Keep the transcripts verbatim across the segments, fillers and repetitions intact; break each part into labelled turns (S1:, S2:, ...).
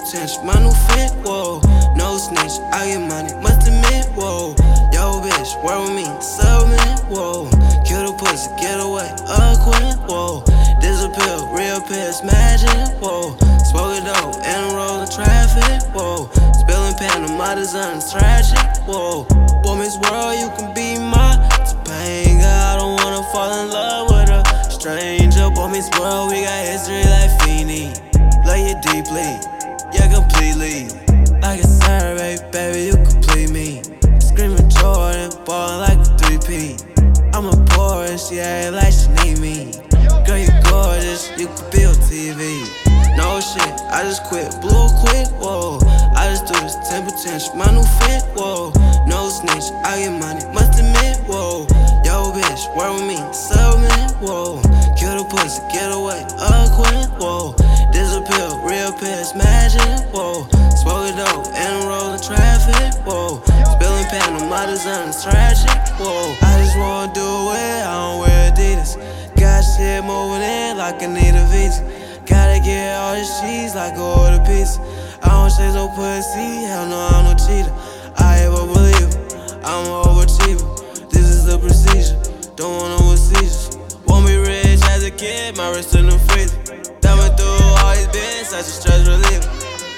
S1: potential, my new fit, whoa. No snitch, I get money, must admit, whoa. Yo, bitch, work with me, submit, whoa. Kill the pussy, get away, acquit, whoa. Disappear, real pill, smashing, whoa. Smoking dope, and I'm rolling traffic, whoa. Spilling pen on my design, tragic, whoa. Boy, Miss World, you can be my Topanga. I don't wanna fall in love with a stranger. Boy, Miss World, we got history like Feeny. Love you deeply, yeah, completely. Like a survey, baby, you complete me. Screaming Jordan, ballin' like a three P. I'm a poor and she act like she need me. Girl, you gorgeous, you could be on T V. No shit, I just quit, blew quick, whoa. I just do this ten potential, my new fit, whoa. No snitch, I get money, must admit, whoa. Yo, bitch, work with me, submit, whoa. Kill the pussy, get away, acquit, whoa. Disappear, real pill, smashing, whoa. Smoking dope, and I'm rolling traffic, whoa. Spilling pen on my design, tragic, whoa. I just wanna do it, I don't wear Adidas. Got shit moving in like I need a visa. Gotta get all the cheese like I order pizza. I don't chase no pussy, hell no, I'm no cheater. I ever believe I'm an overachiever. This is the procedure, don't want no seizures. Want me rich as a kid, my wrist in the freezer. Thumbing through all these bins, such a stress reliever.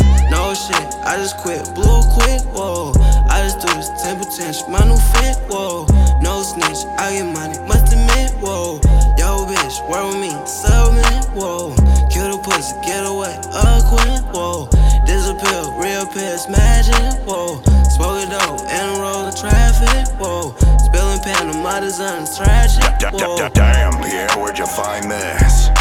S1: No shit, I just quit, blew quick, whoa. I just do this ten potential, my new fit, whoa. No snitch, I get money, must admit, whoa. Yo, bitch, work with me, submit, whoa. Kill the pussy, get away, acquit, whoa. Disappear, real pill, smashing, whoa. Smoking dope, and I'm rolling traffic, whoa. Spilling pen on my design, tragic, whoa.
S2: Damn, Pierre, where'd you find this?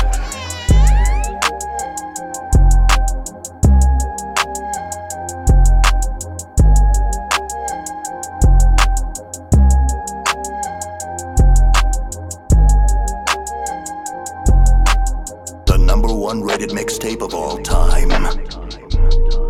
S2: Number one rated mixtape of all time.